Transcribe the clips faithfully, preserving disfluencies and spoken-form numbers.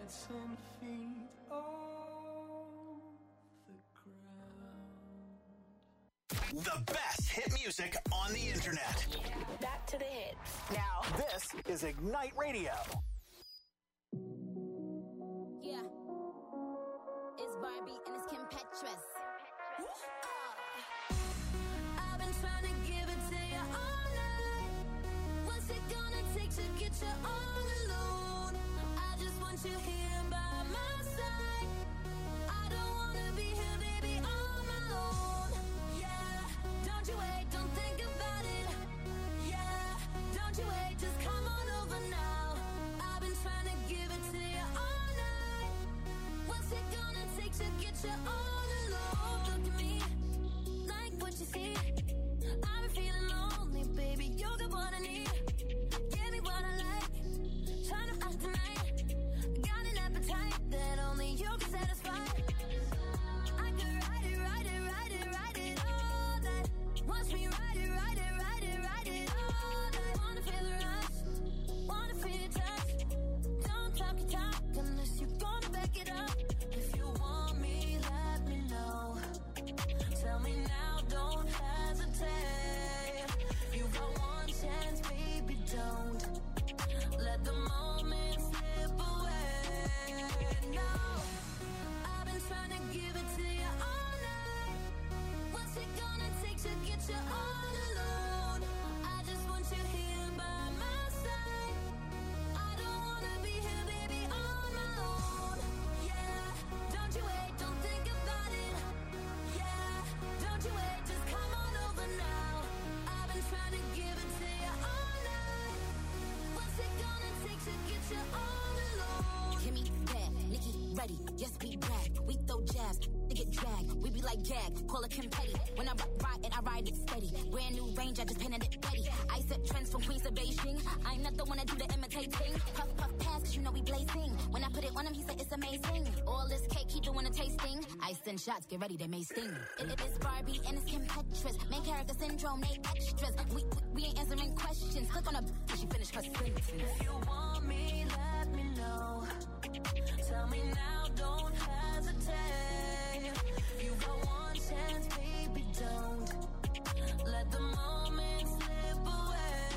get some feet off the ground. The best hit music on the internet. Back to the hits. Now, this is Ignite Radio. Yeah. It's Barbie and it's Kim Petras. I've been trying to give it to you all night. What's it gonna take to get you all alone? I just want you here by my side. I don't wanna be here, baby, on my own. Yeah, don't you wait, don't think about it. Yeah, don't you wait, just come on over now. I've been trying to give it to you all night. What's it gonna take to get you all alone? Look at me, like what you see. I've been feeling lonely, baby, you got what I need. Give me what I like, trying to act tonight. Got an appetite that only you can satisfy. I could ride it, ride it, ride it, ride it all night. Watch me ride it, ride it, ride it, ride it all night. Wanna feel the rush, wanna feel your touch. Don't talk your talk unless you're gonna back it up. If you want me, let me know. Tell me now, don't hesitate. You got one chance, baby, don't let the moment slip away. No, I've been trying to give it to you all night. What's it gonna take to get you all alone? I just want you here by my side. I don't wanna be here, baby, on my own. Yeah, don't you wait, don't think about it. Yeah, don't you wait, just come on over now. I've been trying to give it to you all night. What's it gonna take to get you all alone? Kimmy, bad, Nikki, ready, yes, we brag. We throw jabs, they get dragged. We be like gag, call it Kim Petty. When I rock, ride it, I ride it steady. Brand new range, I just painted it ready. I set trends from Queens to Beijing. I'm not the one that do the imitating. Puff, puff, pass, cause you know we blazing. When I put it on him, he said it's amazing. All this cake, he doing a tasting. I send shots, get ready, they may sting. It, it is Barbie and it's Kim Petras. Main character syndrome, they extras. We, we, we ain't answering questions. Click on her, till she finish her sentence. If you want me, let me know. Tell me now, don't hesitate. You got one chance, baby, don't let the moment slip away.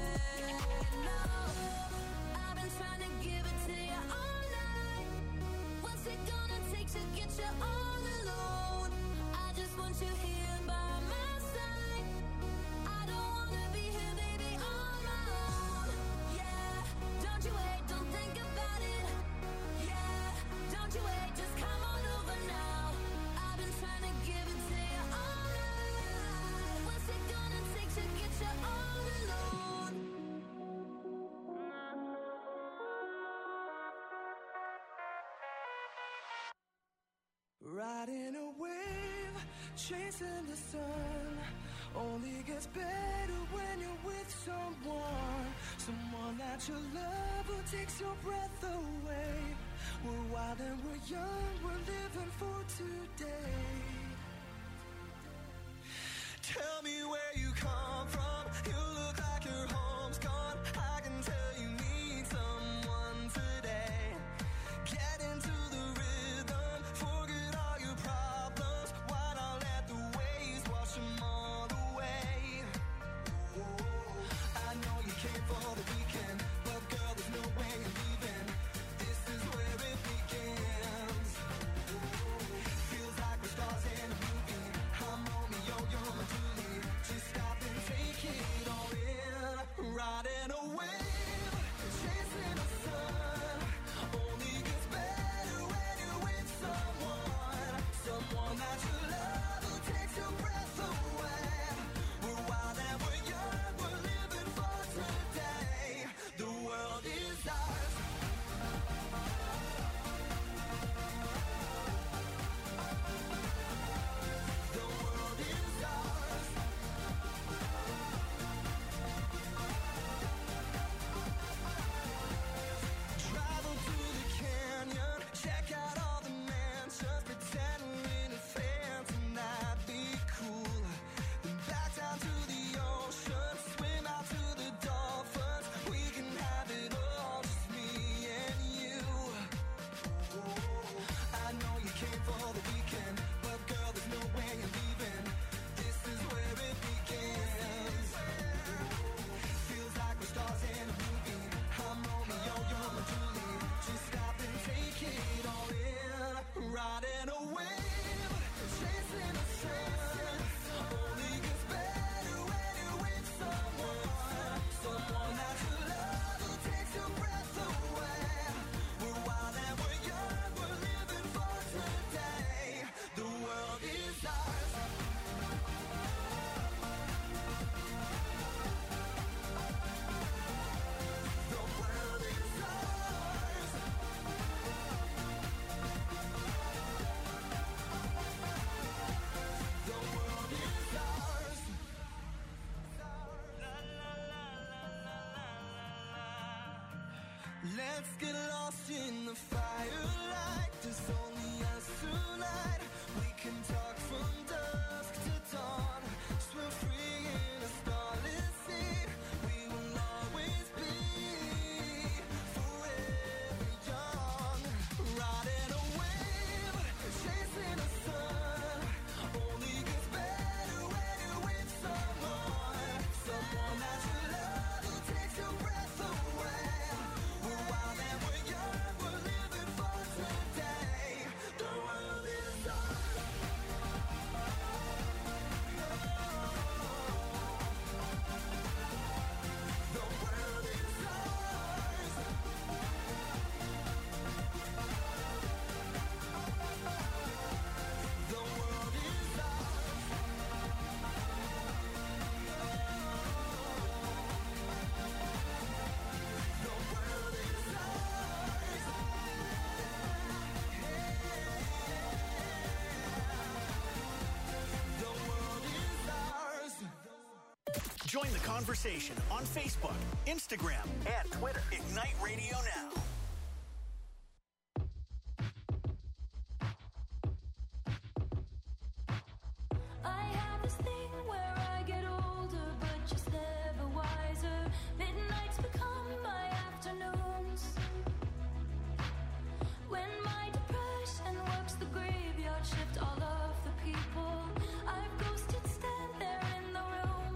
No, I've been trying to give it to you all night. What's it gonna take to get you all alone? I just want you here by my side. I don't wanna be here, baby, on my own. Yeah, don't you wait, don't think about it. Yeah, don't you wait, just come on over now. I've been trying to give it to you all night. What's it gonna take to get you all alone? Riding a wave, chasing the sun. Only gets better when you're with someone. Someone that you love who takes your breath away. We're wild and we're young, we're living for today. Tell me where you come from. You look like your home's gone. I can tell you need someone today. Get into the rhythm, forget all your problems. Why not let the waves wash them all away? I know you came for the weekend, but girl, there's no way you're leaving. This is where it begins. Let's get lost in the firelight. There's only us tonight. We can talk from dusk to dawn. Swim free in a starlit sea. We will always be forever young. Riding a wave, chasing a sun. Only gets better when you're with someone. Someone that you love who takes your breath away. We're wild and we're young, we're living for today. The world is ours. The world is ours. The world is ours. The world is ours. The world is ours. Join the conversation on Facebook, Instagram, and Twitter. Ignite Radio Now. I have this thing where I get older, but just never wiser. Midnights become my afternoons. When my depression works the graveyard shift, all of the people I've ghosted stand there in the room.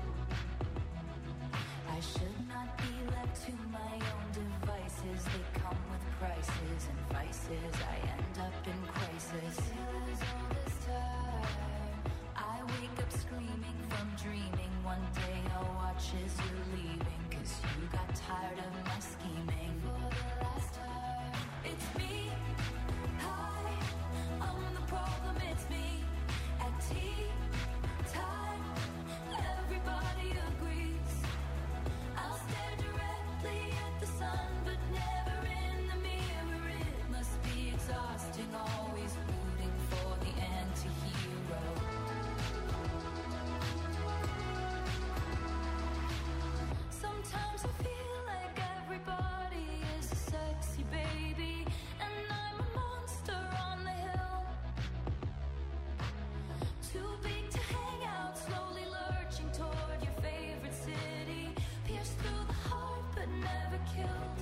I should not be left to my own devices. They come with prices and vices. I end up in crisis. Feels all this time. I wake up screaming from dreaming. One day I'll watch as you're leaving, 'cause you got tired of my scheming. For the last time, it's me. Hi, I'm the problem, it's me. At tea time, everybody agrees. I'll stare directly at the sun, but never in the mirror. It must be exhausting, always rooting for the anti-hero. Sometimes I feel like everybody is a sexy baby, and I'm a monster on the hill. Too big to hang out, slowly lurching toward your favorite city. Pierced through the heart, but never killed.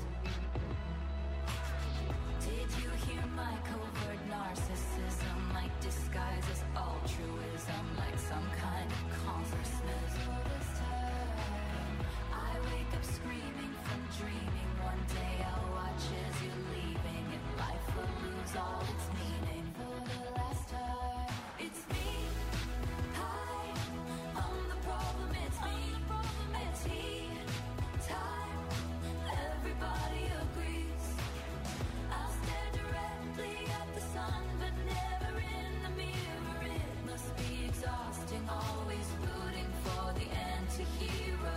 Did you hear my covert narcissism? Like disguise as altruism, like some kind of consciousness. All this time, I wake up screaming from dreaming. One day I'll watch as you're leaving, and life will lose all its meaning. For the last time, it's me. Hi, I'm the problem, it's me. At tea time, everybody agrees. I'll stare directly at the sun, but never in the mirror. It must be exhausting, always rooting for the anti-hero.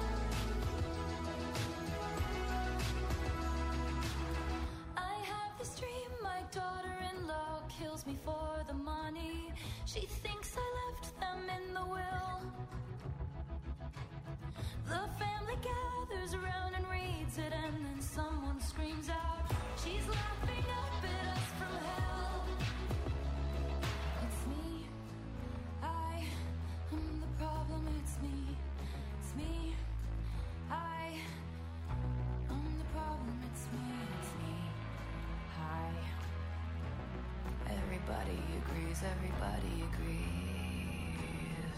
I have this dream, my daughter-in-law kills me for the money. She thinks I left them in the will. The family gathers around and reads it, and then someone screams out, she's laughing up at us from hell. It's me. I am the problem, it's me. It's me. I am the problem, it's me. It's me. Hi. Everybody agrees, everybody agrees.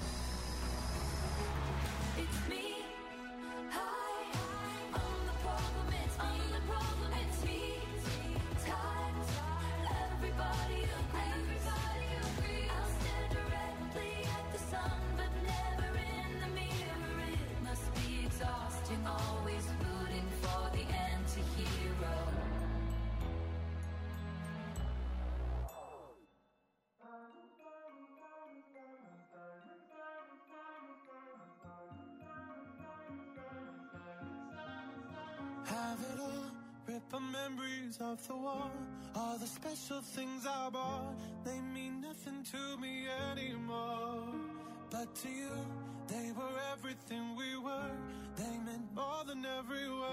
It's me. Hi, I'm the problem, it's me. I'm the problem, it's me. Time, everybody agrees. Everybody agrees. I'll stare directly at the sun, but never in the mirror. It must be exhausting, always rooting for the anti-hero. Have it all, rip the memories off the wall. All the special things I bought, they mean nothing to me anymore. But to you, they were everything we were. They meant more than every word.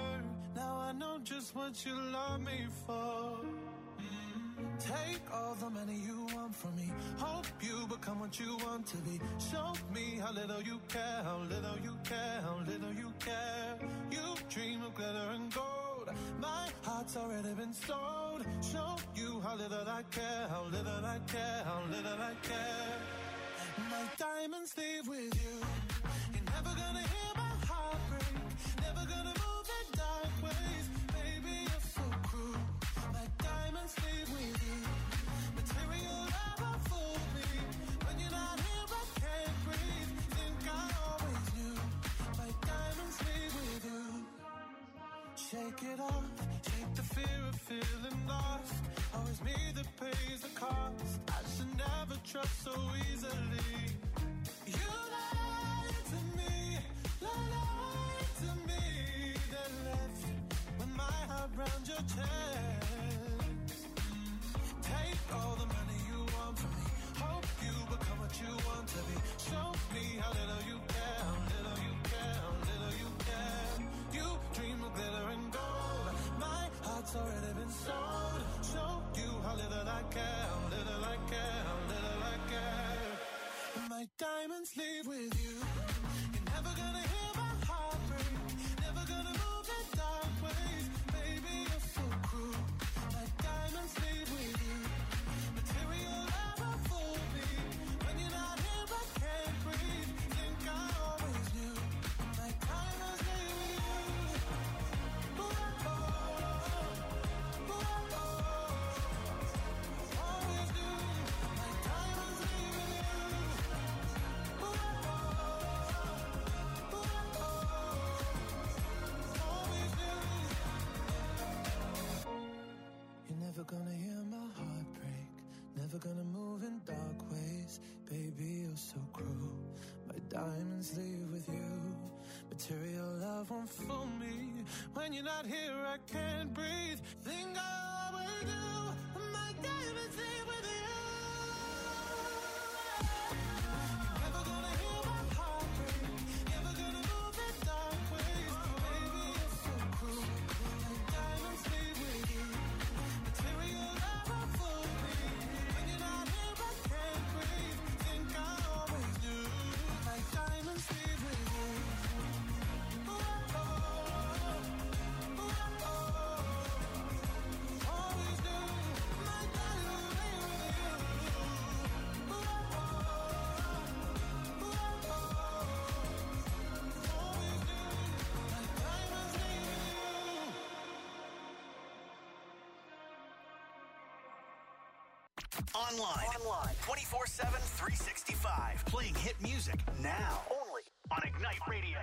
Now I know just what you love me for. Take all the money you want from me. Hope you become what you want to be. Show me how little you care, how little you care, how little you care. You dream of glitter and gold. My heart's already been sold. Show you how little I care, how little I care, how little I care. My diamonds leave with you. You're never gonna hear my heart break. Never gonna move in dark ways. Baby, you're so cruel. My diamonds leave with you. Material never fooled me. When you're not here, I can't breathe. Think I always knew. My diamonds leave with you. Shake it off. Shake the fear of feeling lost. Always me that pays the cost. I should never trust so easily. You lied to me, lied to me. Then left with my heart round your chest. Take all the money you want from me. Hope you become what you want to be. Show me how little you care, how little you care, how little you care. You dream of glitter and gold. My heart's already been sold. Show you how little I care, how little I care, how little I care. My diamonds leave with you. You're never gonna hear my heart break. Never gonna move in dark ways. Baby, you're so cruel. My diamonds leave with you. Material never fooled me. When you're not here, I can't breathe. Think I always knew. My diamonds leave with you. Ooh, oh, oh, ooh, oh, oh. Always knew. My diamonds leave with you. Ooh, oh, oh, ooh, oh, oh. Always knew. You're never gonna hear my heart break. Never gonna move in dark ways. Baby, you're so cruel. My diamonds leave with you. Material love won't fool me. When you're not here, I can't breathe. Think I always do. My diamonds leave with you. You're never gonna hear my heart break. Never gonna move in dark ways. Baby, you're so cruel. My diamonds leave with you. Material never fooled me. When you're not here, I can't breathe. Think I always knew. My diamonds leave with you. Ooh, oh, oh, ooh, oh, oh. Always knew. My diamonds leave with you. Ooh, oh, oh, ooh, oh, oh. Always knew. My diamonds leave with you. Online. Online. twenty-four seven, three sixty-five. Playing hit music now. Only on Ignite Radio.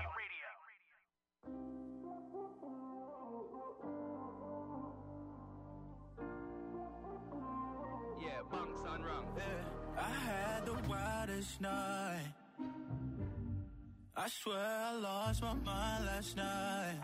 Yeah, bunks on wrong. Yeah, I had the wildest night. I swear I lost my mind last night.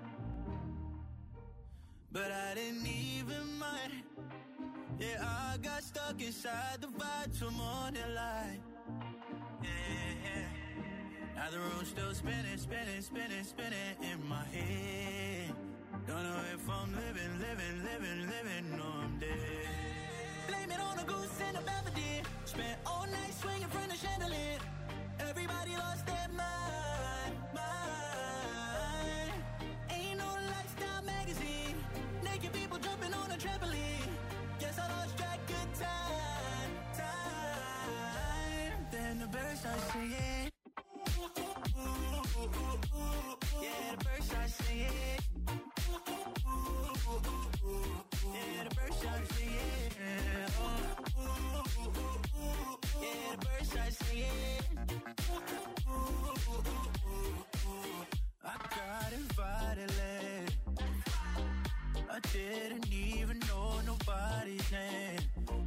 But I didn't even mind. Yeah, I got stuck inside the vibe till morning light. Yeah, yeah. Now the room's still spinning, spinning, spinning, spinning in my head. Don't know if I'm living, living, living, living, or I'm dead. Blame it on a goose and a belvedere. Spent all night swinging from the chandelier. Everybody lost their mind, mind. Ain't no lifestyle magazine. Naked people jumping on a trampoline. Guess I lost track of time, time. Then the birds start singing. Yeah, the birds start singing. Yeah, the birds start singing. Yeah, the birds start singing. I got invited late. I didn't even know nobody's name.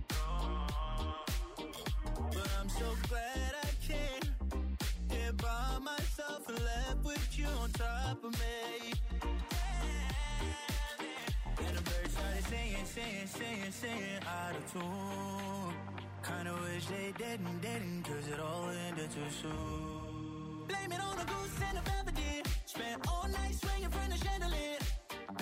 But I'm so glad I came here by myself and left with you on top of me. And the birds started singing, singing, singing, singing out of tune. Kinda wish they didn't, didn't, cause it all ended too soon. Blame it on a goose and a belvedere. Spent all night swinging from the chandelier.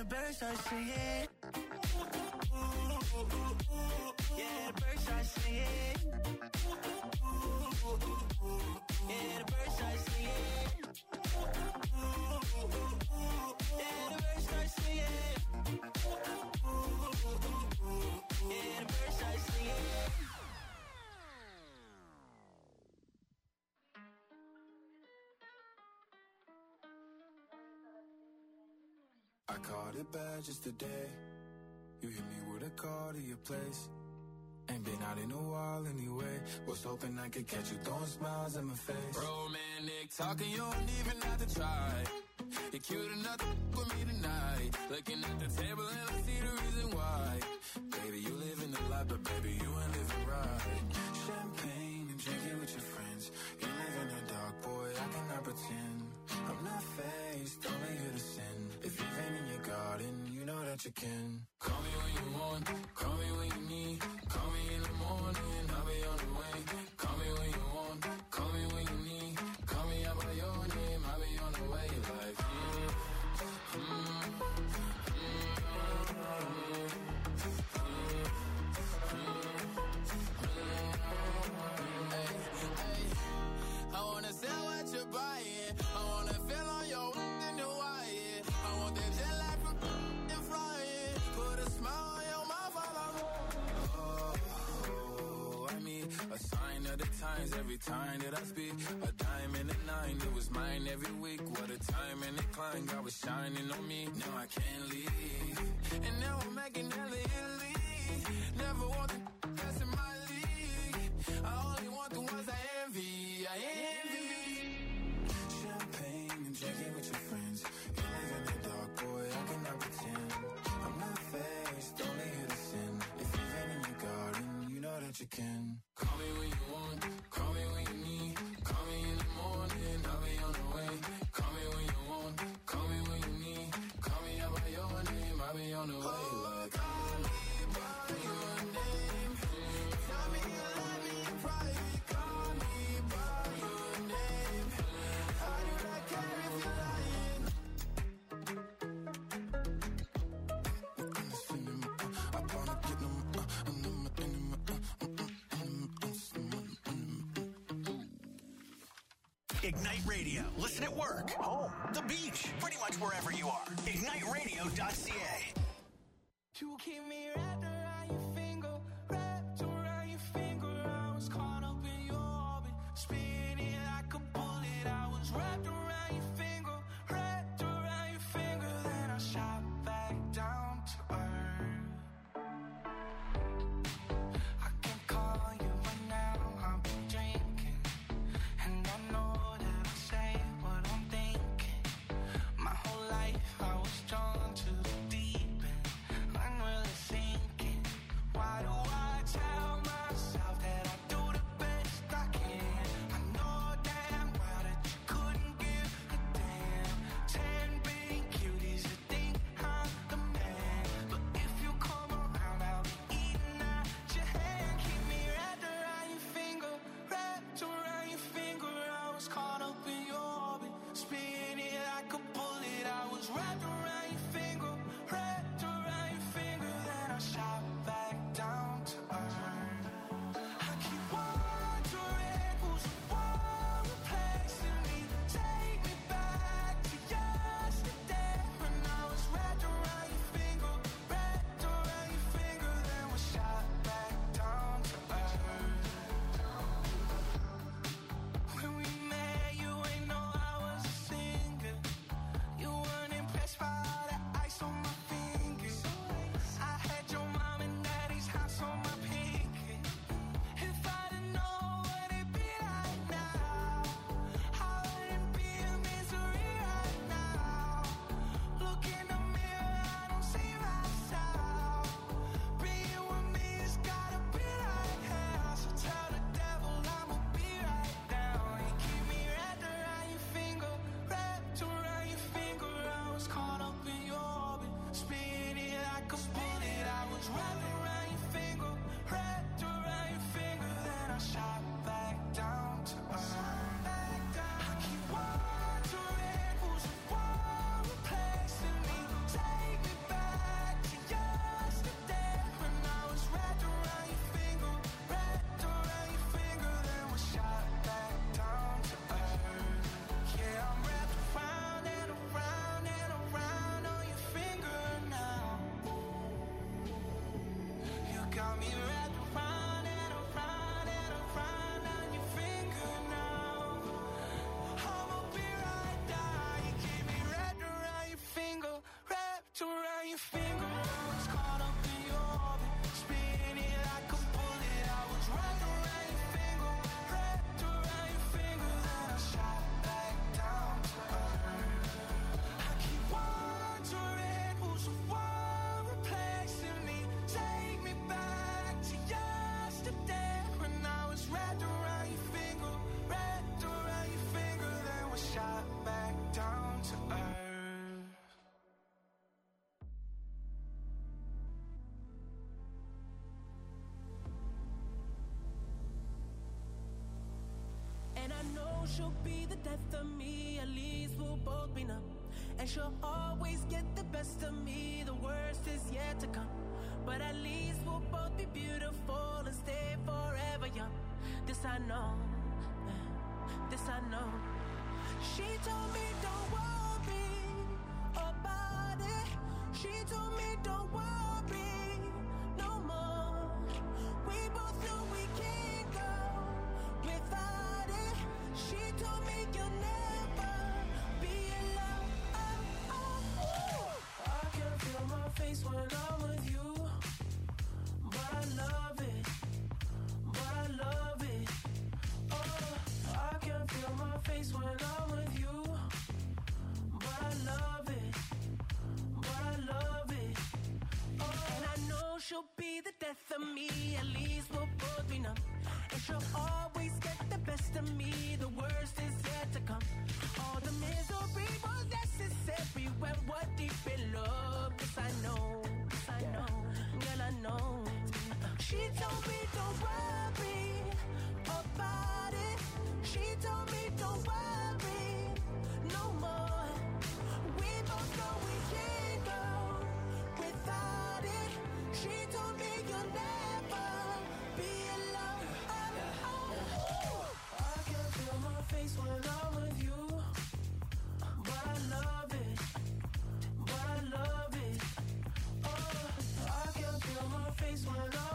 the birds start singing. Yeah, the birds start singing. Yeah, the birds start singing. Yeah, the birds start singing. Yeah, the birds start singing. I caught it bad just today. You hit me with a call to your place. Ain't been out in a while anyway. Was hoping I could catch you throwing smiles in my face. Romantic talking, you don't even have to try. You're cute enough to f- with me tonight. Looking at the table and I see the reason why. Baby, you live in the life, but baby, you ain't living right. Champagne and drinking with your friends. You live in the dark, boy, I cannot pretend. I'm not faced, only here to sin. If you've been in your garden, you know that you can. Call me when you want, call me when you need. Call me in the morning, I'll be on the way. Call me when you want, call me when you need. Call me out by your name, I'll be on the way. Like, mm, mm, mm, mm, hey, hey. I wanna sell what you're buying. I wanna feel on your in the wire. I want that jet lag from and flying. Put a smile on your mouth while I'm oh, I mean, a sign of the times every time that I speak. A dime and a nine, it was mine every week. What a time and a climb, God was shining on me. Now I can't leave, and now I'm making hella Italy. Never want the best in my league. I only want the ones I envy. I envy. Champagne and drinking with your friends. You live in the dark, boy, I cannot pretend. I'm not faced, only here to sin. If you've been in your garden, you know that you can. Call me when you want, call me when you need. Call me in the morning, I'll be on the way. Call me when you want, call me when you need. Call me out by your name, I'll be on the way. Like, call me by your name. Tell me you love me in private. Call me by your name. I do not care if you're lying. I wanna get them, uh, and them, and them, uh, Ignite Radio. Listen at work, home, the beach, pretty much wherever you are. ignite radio dot c a. You keep me wrapped around your finger, wrapped around your finger. I was caught up in your orbit, spinning like a bullet. I was wrapped around your finger, wrapped around your finger. Then I shot back down to earth. I can call you right now, I've been drinking, and I know that I say what I'm thinking. My whole life I was drawn to the deep end, unrealistic. she'll be the death of me, at least we'll both be numb. And she'll always get the best of me, the worst is yet to come. But at least we'll both be beautiful and stay forever young. This I know, this I know. She told me don't worry about it. She told me don't worry no more. We both know we can't go without it. She told me you'll never be alone. Oh, oh, oh. I can feel my face when I'm with you, but I love it, but I love it. Oh, I can feel my face when I'm with you, but I love it, but I love it. Oh, and I know she'll be the death of me, at least we'll both be numb. And she'll always get the best of me, the worst is yet to come. All the misery was necessary when we're deep in love. Yes, I know, yes, I know, girl, I know. She told me don't worry about it. She told me don't worry no more. We both know we can't go without it. She told me you'll never be alone. Oh, oh, oh. I can feel my face when I'm with you, but I love it, but I love it. Oh, I can feel my face when I'm with you,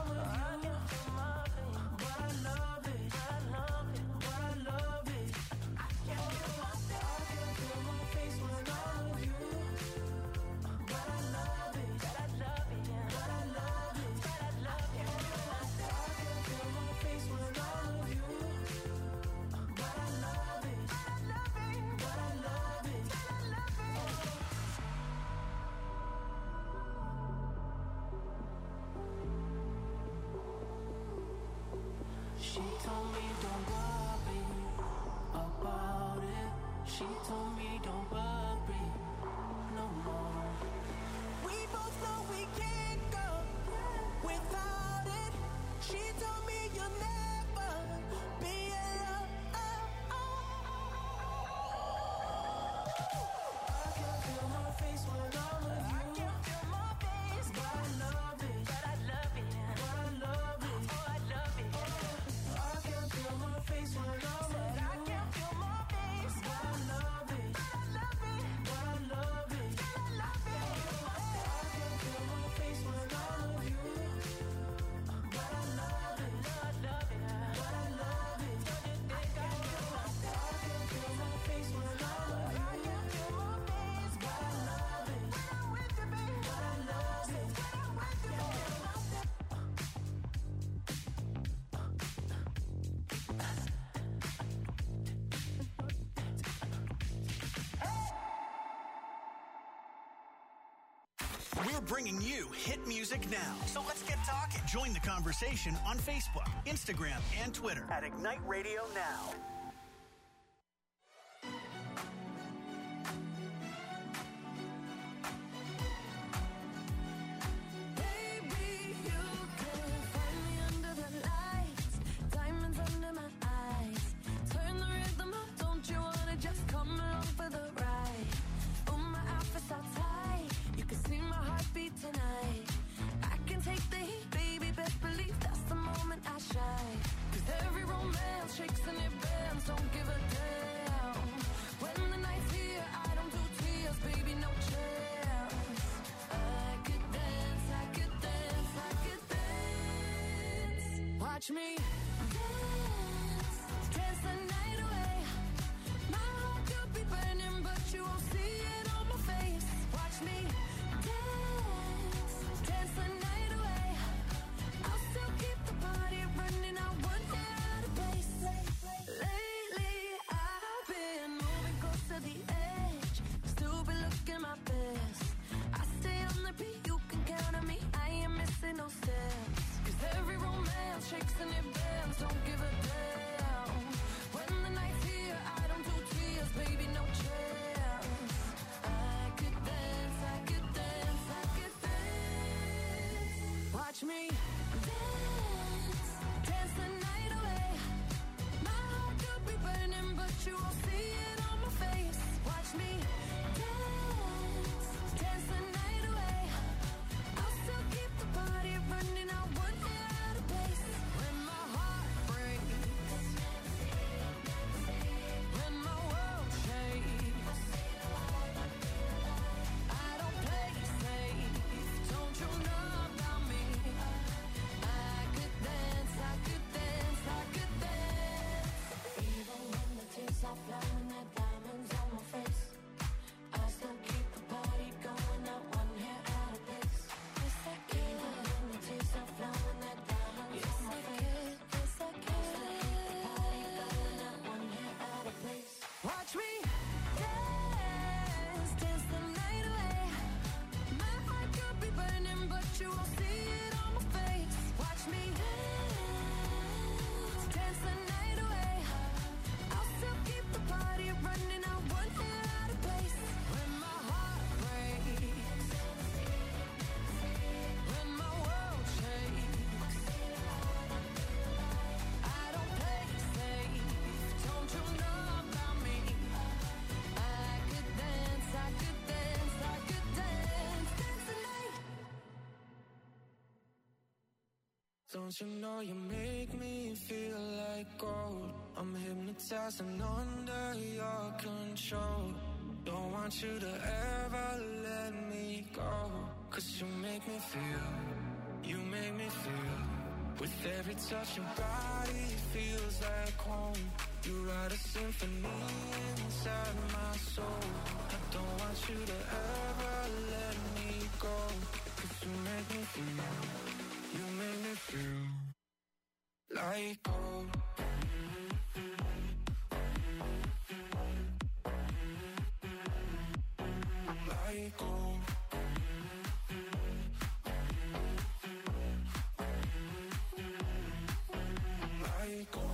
but I love it, but I love it, but I love it. I can feel my face when I'm with you, but I love it, but I love it, but I love it, but I love it. I can feel my face when I'm with you, but I love it, but I love it, but I love it, but I love it. She told me don't worry about it. She told me don't worry no more. We both know we can't go without it. She told me you'll never be alone. I can feel my face when I'm with you. I can feel my face, but I love it, but I love it, but I love it. Oh, I love it. I can feel my face when I'm with you. I can feel my face, but I love it, but I love it, but I love it, but I love it. I can feel my face when I'm with you, but I love it, but I love it, but I love it. I can feel my face when I'm with you. I can feel my face, but I love it, when I'm with you, baby. But I love it, when I'm with you, baby. We're bringing you hit music now. So let's get talking. Join the conversation on Facebook, Instagram, and Twitter at Ignite Radio Now. Baby, you can find me under the lights, diamonds under my eyes. Turn the rhythm up, don't you wanna just come along for the ride? Oh, my outfit's all tight, you can see my heartbeat tonight. I can take the heat, baby, best believe that's the moment I shine. 'Cause every romance shakes and it bends, don't give a damn. When the night's here, I don't do tears, baby, no chance. I could dance, I could dance, I could dance. Watch me dance, dance the night away. My heart could be burning, but you won't see it on my face. Watch me dance, dance the night away. I'll still keep the party running, I won't get out of place. Lately, I've been moving close to the edge, still be looking my best. I stay on the beat, you can count on me, I ain't missing no steps. 'Cause every romance shakes and it bends, don't give a damn. When the night's here, I don't do tears, baby, no chance. I could dance, I could dance, I could dance. but you won't see it on my face. Watch me dance, dance the night away. I'll still keep the party running. I won't get out of place. When my heart breaks, when my world shakes, I don't play safe. Don't you know about me? I could dance, I could dance, I could dance, dance the night. Don't you know you make me feel like gold? I'm hypnotized and under your control. Don't want you to ever let me go. Cause you make me feel, you make me feel. With every touch your body feels like home. You write a symphony inside my soul. I don't want you to ever let me go. Cause you make me feel, you make me feel like gold. Like gold. Like gold.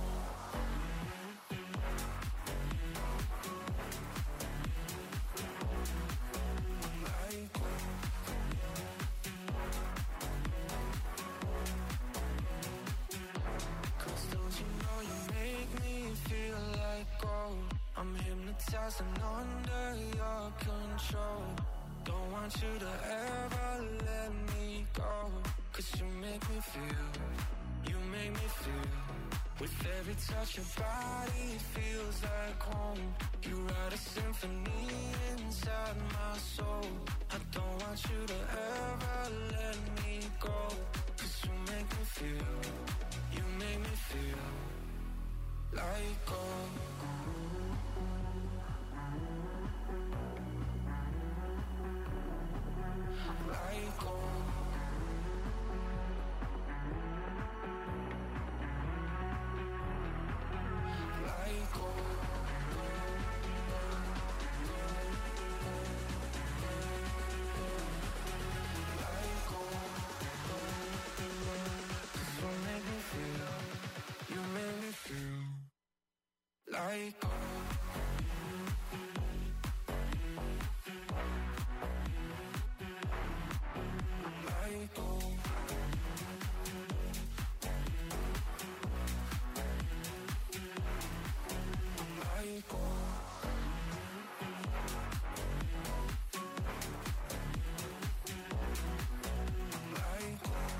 Like gold. Cause don't you know you make me feel like gold? I'm hypnotized and under your control. Don't want you to ever let me go. Cause you make me feel, you make me feel. With every touch your body feels like home. You write a symphony inside my soul. I don't want you to ever let me go. Cause you make me feel, you make me feel like gold. Like gold. Like gold. Like gold. Cause you make me feel, you make me feel like gold. Like gold. Like gold. Like gold.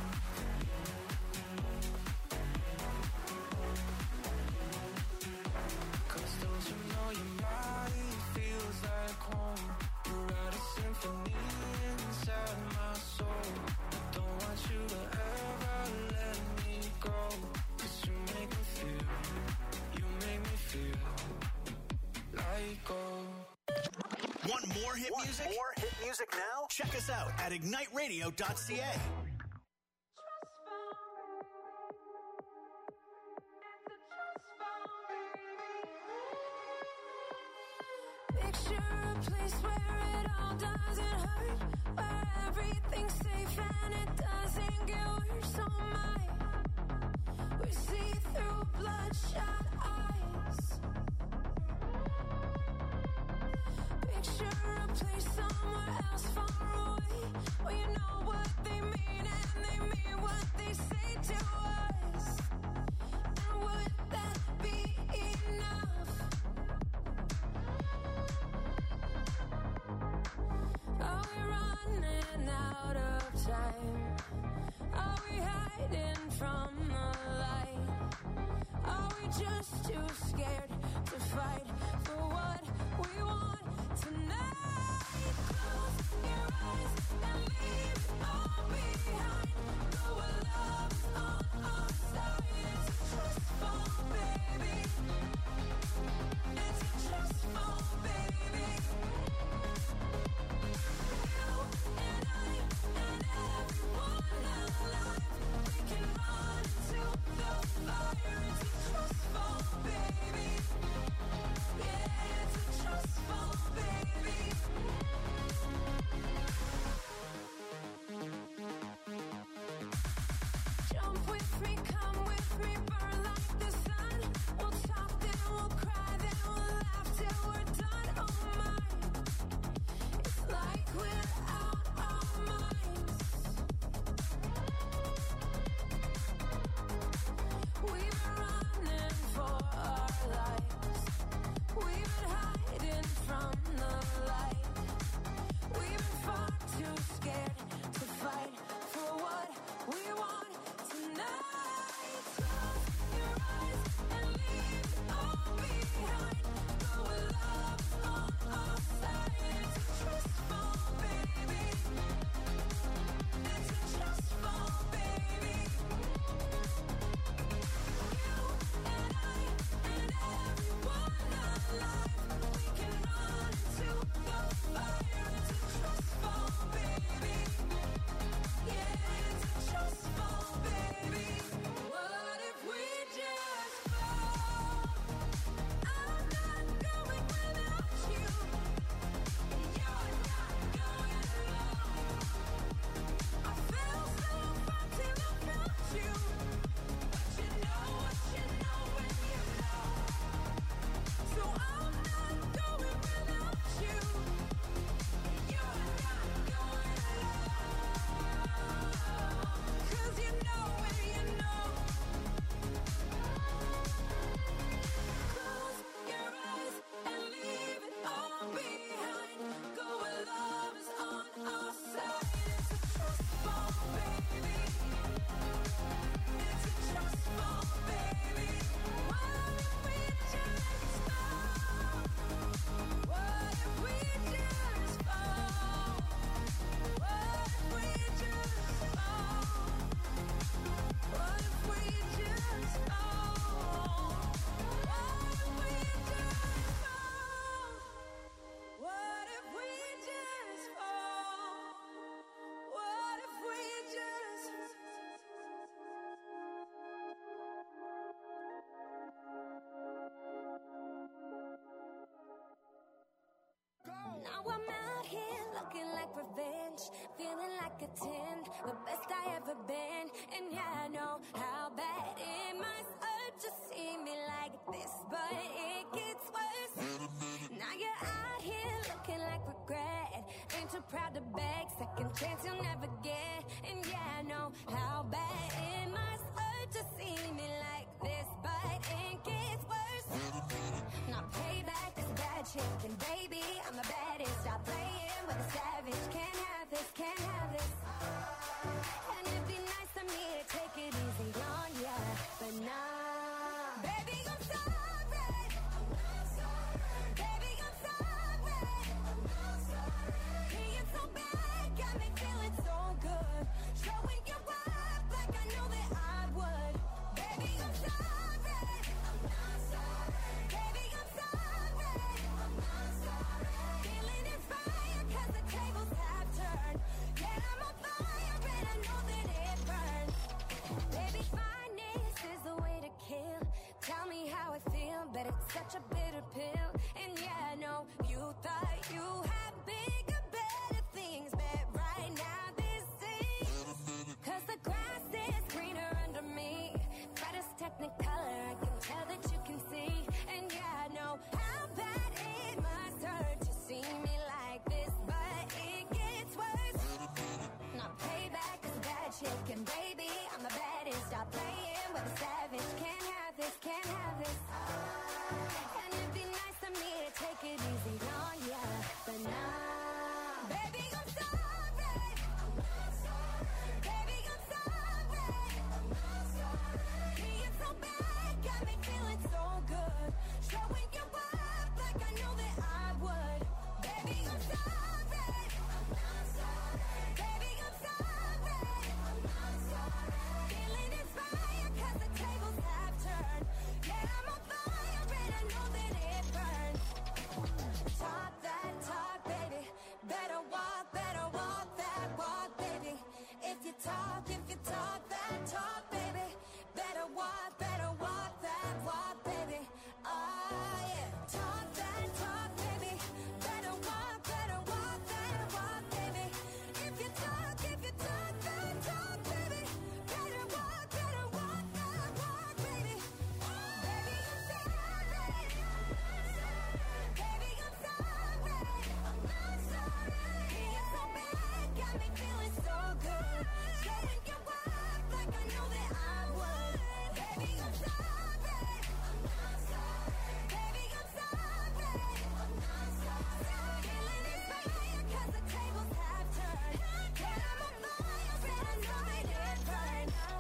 Cause don't you know your body feels like home? You write a symphony inside my soul. I don't want you to ever let me go. Cause you make me feel, you make me feel like gold. Want more hit Want music? more hit music now? Check us out at ignite radio dot c a. Picture a place where it all doesn't hurt, where everything's safe and it doesn't get worse. Oh my, we see through bloodshot eyes. Picture a place somewhere else far away, where you know what they mean and they mean what they say to us. And would that be enough? Are we running out of time? Are we hiding from proud to beg, second chance you'll never get. And yeah, I know how bad it must hurt to see me like this, but it gets worse. Not payback, this bad chick, and baby, I'm the baddest. Stop playing with a savage. Can't have this, can't have this. And it'd be nice of me to take it easy on ya, but nah. Baby, I'm sorry. I'm not sorry. Baby, I'm sorry. I'm not sorry. Being so bad got me feeling so good. Showing you up like I know that I would. Baby, I'm sorry. I'm not sorry. Baby, I'm sorry. I'm not sorry. Feeling inspired 'cause the tables have turned. Yeah, I'm on fire and I know that it burns. Baby, fineness is the way to kill. Tell me how I feel, but it's such a bitter pill. And yeah, I know you thought you had bigger, better things, but right now this is 'cause the grass is greener under me. Brightest technicolor, I can tell that you can see. And yeah, I know how bad it must hurt to see me like this, but it gets worse. Not payback, 'cause bad chick, and baby, I'm the baddest. Stop playing with a savage. Can't have this, can't have this. And it'd be nice of me to take it easy on ya, but nah. Baby, I'm sorry. I'm not sorry. Baby, I'm sorry. I'm not sorry. Being so bad got me feeling so good. Showing you up like I know that I would. Baby, I'm sorry. I'm not sorry. Baby, I'm sorry. I'm not sorry. Feeling inspired 'cause the tables have turned. Yeah, I'm on fire and I know that it burns. Talk that talk, baby. Better walk, better walk that walk, baby. If you talk, if you talk that talk, baby. Better walk, better walk that walk, baby. Oh yeah. Talk that talk, baby. Better walk, better walk that walk, baby. If you talk, if you talk that talk, baby. Better walk, better walk that walk, baby. Baby, I'm sorry. Baby, I'm sorry. I'm not sorry. Being so bad got me feeling so good. Showing you up like I know that I would. Baby, I'm sorry. I'm not sorry. Baby, I'm sorry. I'm not sorry. Feeling inspired 'cause the tables have turned. Yeah, I'm on fire and I know that it burns. I'm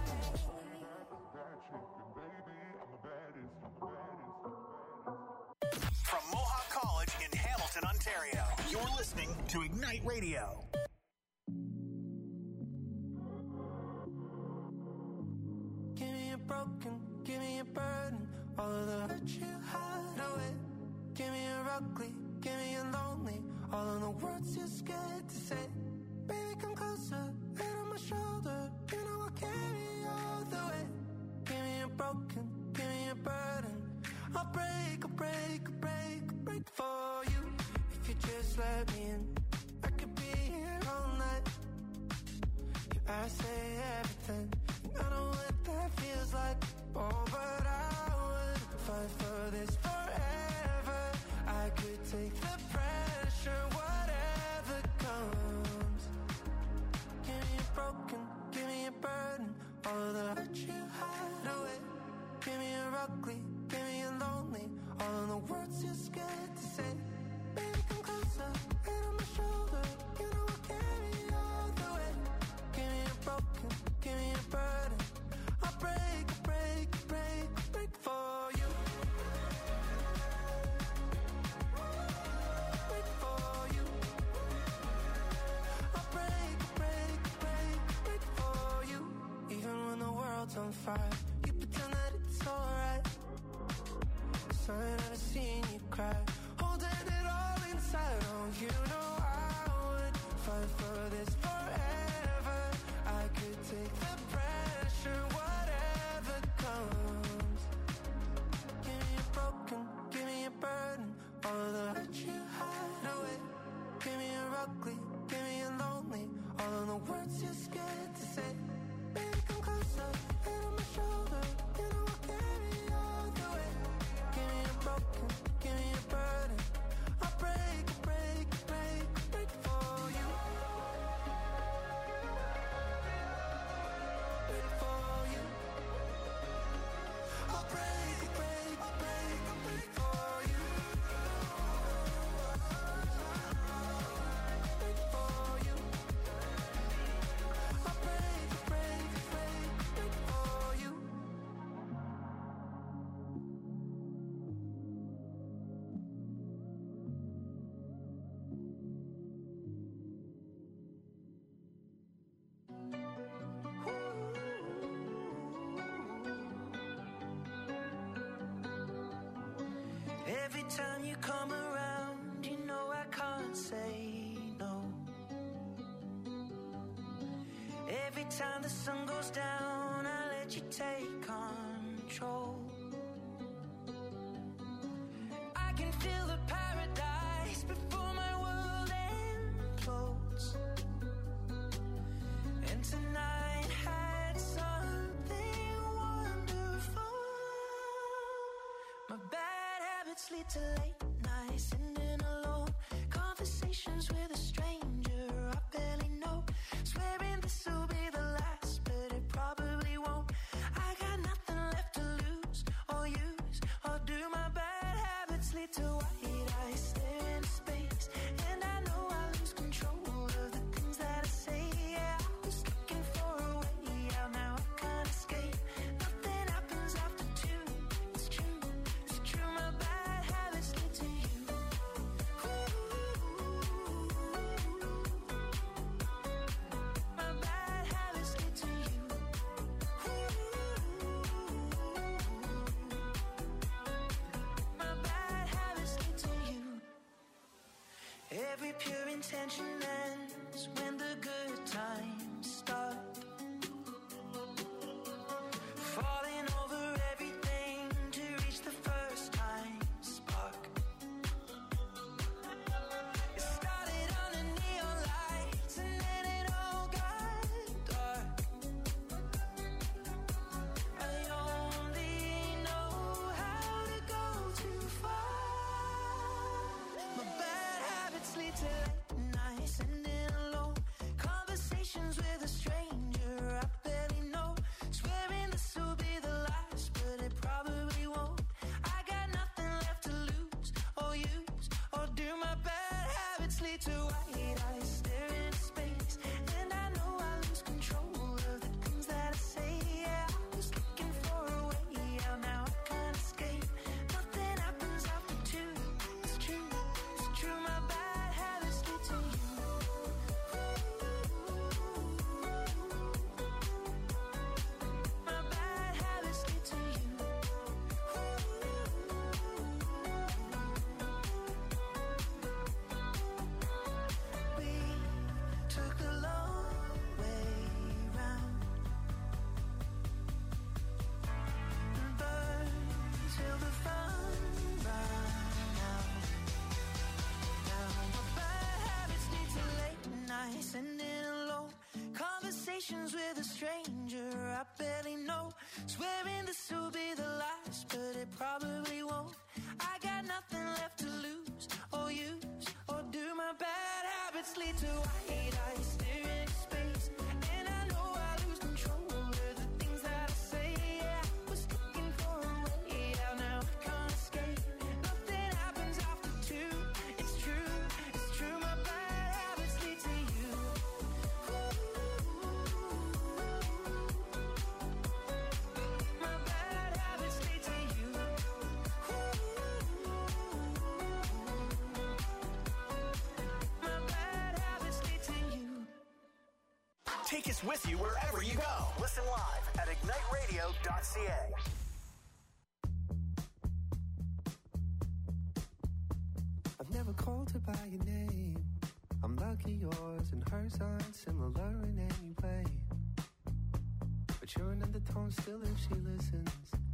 sorry. From Mohawk College in Hamilton, Ontario, you're listening to Ignite Radio. Give me a broken, give me a burden, all of the hurt you hide away. Give me a ugly, give me a lonely, all of the words you're scared to say. Baby, come closer, head on my shoulder, you know I'll carry you all the way. Give me a broken, give me a burden, I'll break, I'll break, I'll break, I'll break for you. If you just let me in, I could be here all night. I say everything, I know what that feels like. Oh, but I would fight for this forever. I could take the pressure, whatever comes. Give me a broken, give me a burden, all of the hurt you hide away. Give me a ugly, give me a lonely, all of the words you're scared to say. Baby, come closer, head on my shoulder, you know I'll carry you all the way. Give me a broken, give me a burden, I'll break, break, break, break for you. Break for you. I'll break, break, break, break for you. Even when the world's on fire, you pretend that it's alright. 'Cause I ain't never seen you cry, holding it all inside. Oh, you know I would fight for this forever. I could take the pressure, whatever comes. Give me a broken, give me a burden, all of the hurt you hide away. Give me a ugly, give me a lonely, all of the words you're scared to say. Baby, come closer, head on my shoulder, you know I'll carry you all the way. Give me a broken, give me a burden, Every time you come around, you know I can't say no. Every time the sun goes down, I let you take control. I can feel the paradise before my world implodes. And tonight had something wonderful. My bad habits lead to late nights, sitting alone, conversations with a stranger I barely know, swearing this will be the last, but it probably won't. I got nothing left to lose or use or do. My bad habits lead to white eyes, stare into space, and I know I lose control of the things that I say. Yeah, I was looking for a way out, now I can't escape. Nothing happens after two. It's true, it's true. My bad habits lead to you. My bad habits lead to you. My bad habits lead to you. Every pure intention ends when the good times start. Falling over everything to reach the first time spark. It started under neon lights and then it all got dark. I only know how to go too far. My bad habits lead to late nights, sitting alone, conversations with a stranger I barely know, swearing this will be the last, but it probably won't. I got nothing left to lose or use or do. My bad habits lead to white eyes, stare into space, and I know I lose control of the things that I say. Yeah, I was looking for a way out, now I can't escape. Nothing happens after two. It's true, it's true. My bad habits lead to you. My bad habits lead to you. We took the long way round and burned till the fun ran out. Now my bad habits lead to late nights, sitting alone, conversations with a stranger I barely know, swearing this will be the last, but it probably won't. I got nothing left to lose or use or do. My bad habits lead to white eyes, stare into space, and I know I lose control of the things that I say. Yeah, I was looking for a way out, now I can't escape. Nothing happens after two. It's true, it's true. My bad habits lead to you. My bad habits lead to you. My bad habits lead to you. Take us with you wherever you go. Listen live at ignite radio dot c a. I've never called her by your name. I'm lucky yours and hers aren't similar in any way. But you're an undertone still if she listens.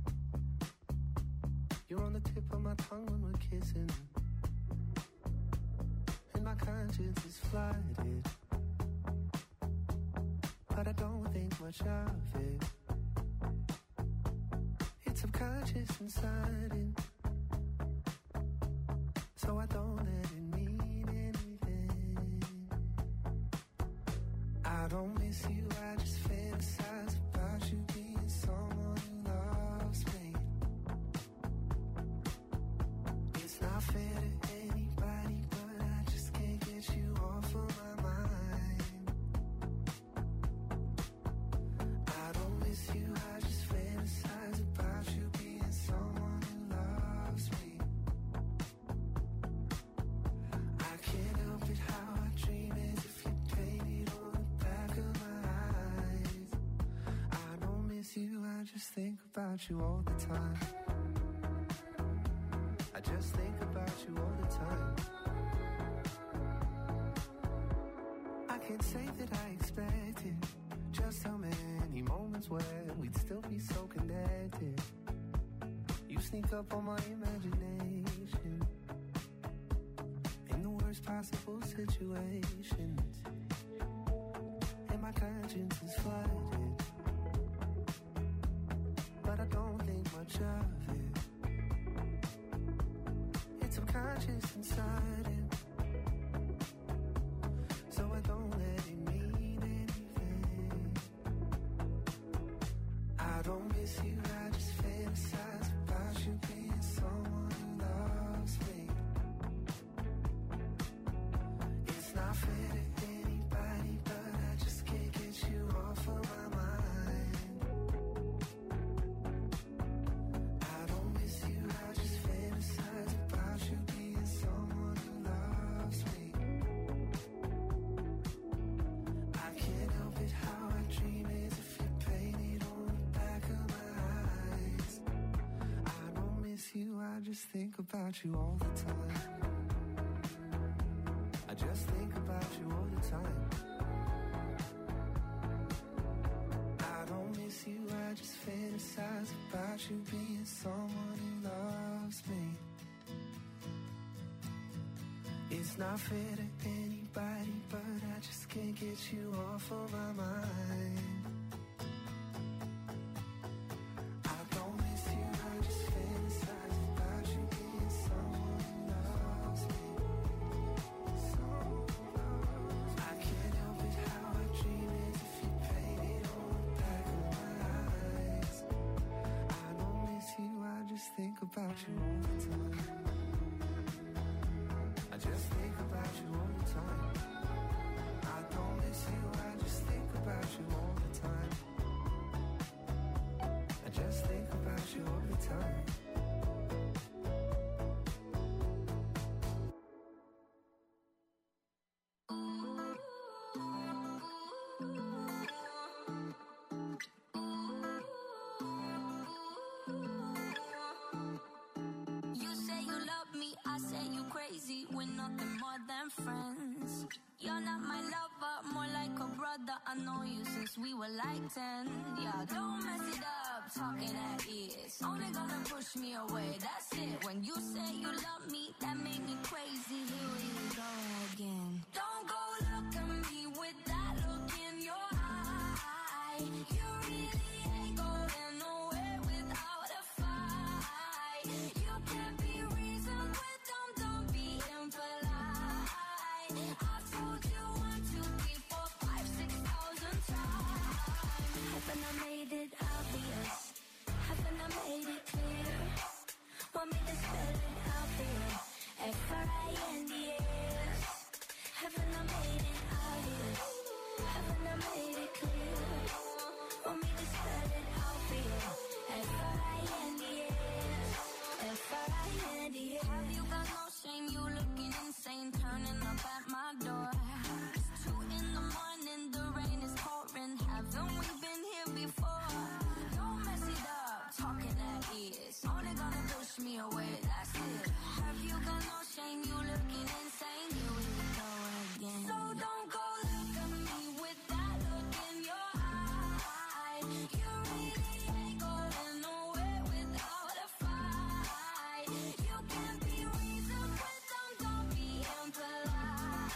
You're on the tip of my tongue when we're kissing. And my conscience is flooded, but I don't think much of it. It's subconscious and sudden, so I don't let it mean anything. I don't miss you, I just fantasize about you being someone who loves me. It's not fair to anybody, but I just can't get you off of my mind. I don't miss you, I just fantasize about you being someone who loves me. I can't help it how I dream as if you painted on the back of my eyes. I don't miss you, I just think about you all the time. I just think about you all the time. I can't say that I expected just how many moments where we'd still be so connected. You sneak up on my imagination in the worst possible situations, and my conscience is flooded, but I don't think much of it. It's subconscious and sudden, so I don't let it mean anything. I don't miss you, I just fantasize about you being someone who loves me. It's not fair to anybody, but I just can't get you off of my mind. I don't miss you, I just fantasize about you being someone who loves me. I can't help it, how I dream is if you're painted on the back of my eyes. I don't miss you, I just think about you all the time. I just think about you all the time. I don't miss you, I just fantasize about you being someone who loves me. It's not fair to anybody, but I just can't get you off of my mind. I don't miss you, I just fantasize about you being someone who loves me. I can't help it, how I dream is if you painted on the back of my eyes. I don't miss you, I just think about you all the time. I just think about you all the time. I don't miss you, I just think about you all the time. I just think about you all the time. You say you love me, I say you crazy. We're nothing more than friends. You're not my lover, more like a brother. I know you since we were like ten. Yeah, don't mess it up, talking at ears. Only gonna push me away, that's it. When you say you love me, that made me crazy. Here we go again. Don't go look at me with that look in your eye. You really ain't going nowhere without a fight. You can't be reasoned with, don't, don't be impolite. I've told you one, two, three, four, five, six thousand times. Haven't I made it obvious? Haven't I made it clear? Want me to spell it out for you? F R I N D S. Haven't I made it obvious? Haven't I made it clear? Want me to spell it out for you? F R I N D S. F R I N D S. Have you got no shame? You looking insane, turning up at my door. It's two in the morning, the rain is pouring. Haven't we been here before? Don't mess it up, talking at ears. Only gonna push me away, that's it. Have you got no shame? You looking insane, here we go again. So don't go look at me with that look in your eye. You really ain't going nowhere without a fight. You can't be reasoned with, don't, don't be impolite.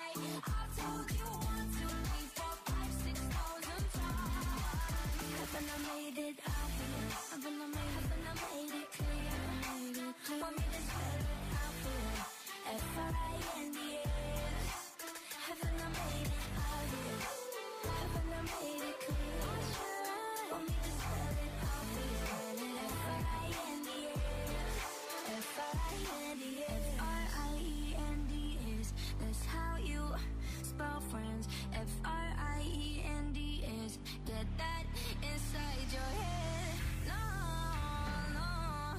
I've told you one, two, three, four, five, six thousand times. Haven't I made it obvious? Haven't I made, haven't I made it clear? Want me to spell it out for you? F R I N D S. Haven't I made it obvious? Haven't I made it clear? Want me to spell it out for you? F R I N D S. F R I N D S. F R I E N D S. That's how you spell friends. F R I E N D S. Get that inside your head. No, no,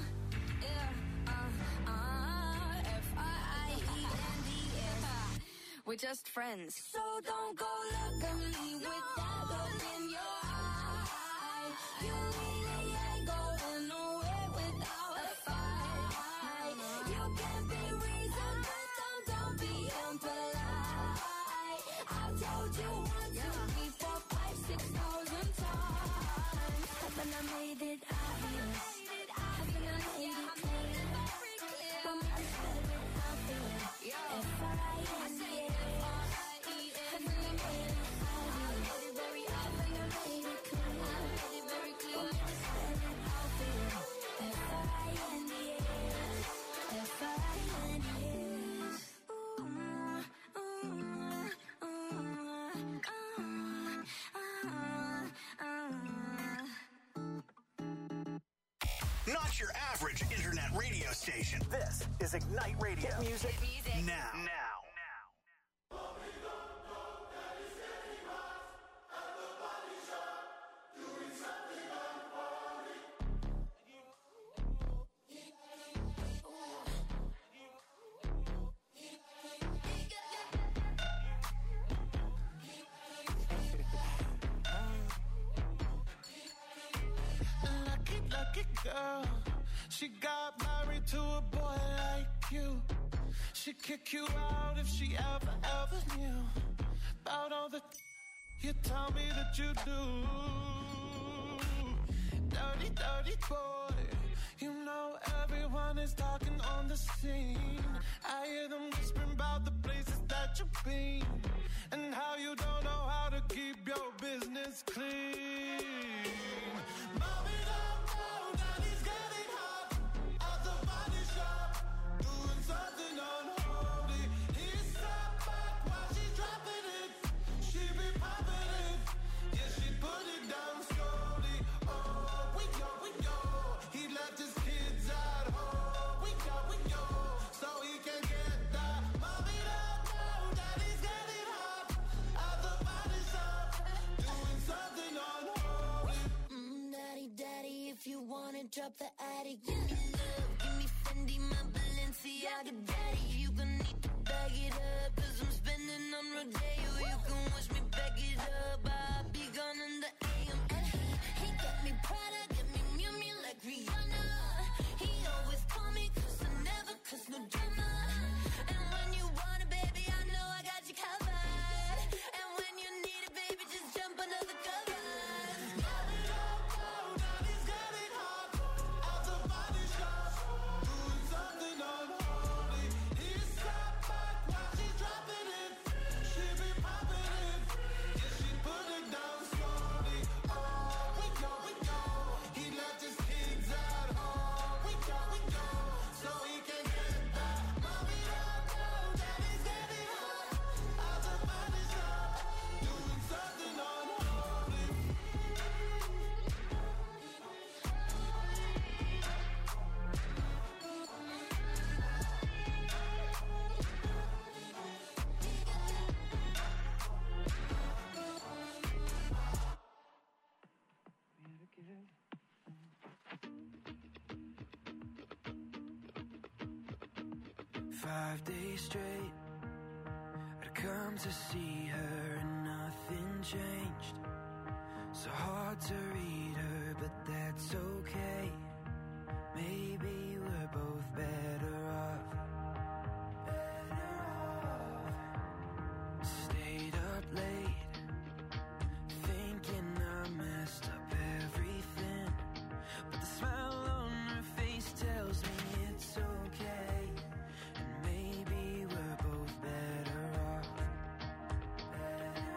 yeah, uh, uh, F R I E N D S. We're just friends. So don't go look at me with that look in your eye. You really ain't going nowhere without a fight. made it obvious. Haven't I made it clear? Want me to spell it out there? F I N D A S. Haven't I made it obvious? Haven't I made it clear? Want me to spell it out there? F I N D A S. F I N D A S. Not your average internet radio station. This is Ignite Radio. Hit music, music. now. Now. Lucky, lucky girl. She got married to a boy like you. She'd kick you out if she ever, ever knew about all the you tell me that you do. Dirty, dirty boy. You know everyone is talking on the scene. I hear them whispering about the places that you've been and how you don't know how to keep your business clean. Mommy, don't know that he's getting hot at the body shop, doing something unholy. He sat back while she's dropping it. She be popping it. Yeah, she put it down slowly. Oh, we go, we go. He left his kids at home. We go, we go. So he can get that. Mommy, don't know that he's getting hot at the body shop, doing something unholy. Mm, daddy, daddy, if you wanna drop the attic, give me love, give me Fendi, my Balenciaga daddy. You gon' need to bag it up, cause I'm spending on Rodeo. You can wish me back it up, I'll be gone in the A M. And he, he got me Prada, got me Miu Miu like Rihanna. He always call me cause I never cause no drama. And when you want it, baby, I know I got you covered. And when you need it, baby, just jump under the covers. Mommy, don't know that he's getting hot at the body shop, doing something unholy. He sat back while she's dropping it. She be popping it. Yeah, she put it down slowly. Oh, we go, we go. He left his kids at home. We go, we go. So he can get that. Mommy, don't know that he's getting hot at the body shop, doing something unholy. Five days straight, I'd come to see her and nothing changed. So hard to read her, but that's okay. Maybe we're both better off. Better off. Stayed up late, thinking I messed up everything. But the smile on her face tells me it's okay. And maybe we're both better off. Better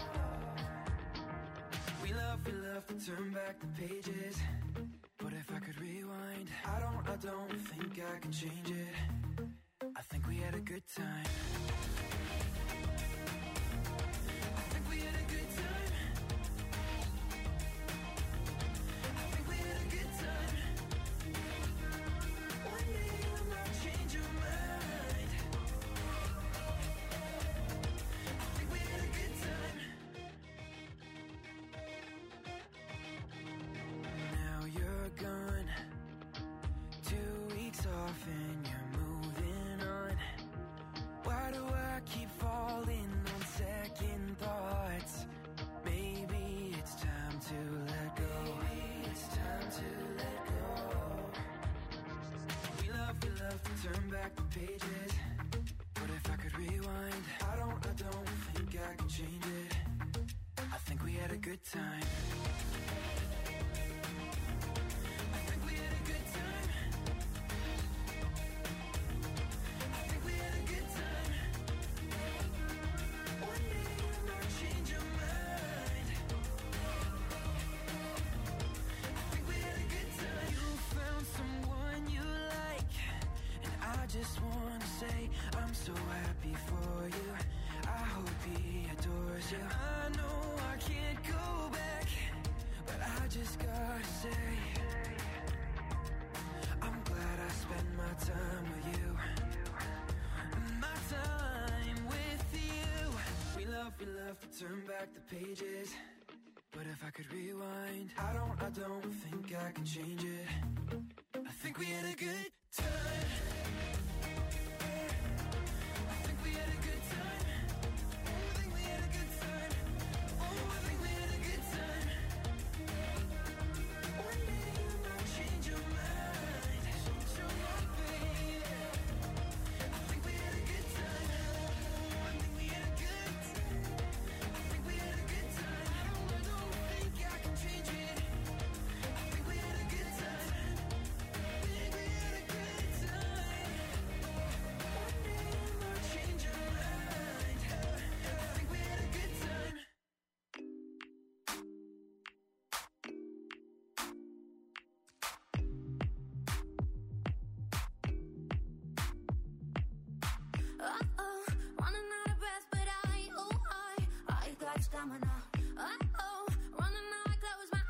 off. We love, we love to turn back the pages. But if I could rewind, I don't, I don't think I could change it. I think we had a good time. I think we had a good time. I think we had a good time. One day you might change your mind. I think we had a good time. Now you're gone, two weeks off and you're moving on. Why do I keep falling on second thoughts? Maybe it's time to let go. Maybe it's time to let go. We love, we love to turn back the pages. But if I could rewind, I don't, I don't think I could change it. I think we had a good time. back the pages, but if I could rewind, I don't, I don't think I can change it. I think we had a good time. I think we had a good time. Oh, I think we had a good time. Oh, I think we had a good time. One day you might change your mind. Change your mind, baby. I think we had a good time. I think we had a good time. I think we had a good time. I don't, I don't think I can change it. I think we had a good time. I think we had a good time. One day you might change your mind. I think we had a good time. Uh-oh, running out of breath, but I, oh, I, I got stamina. I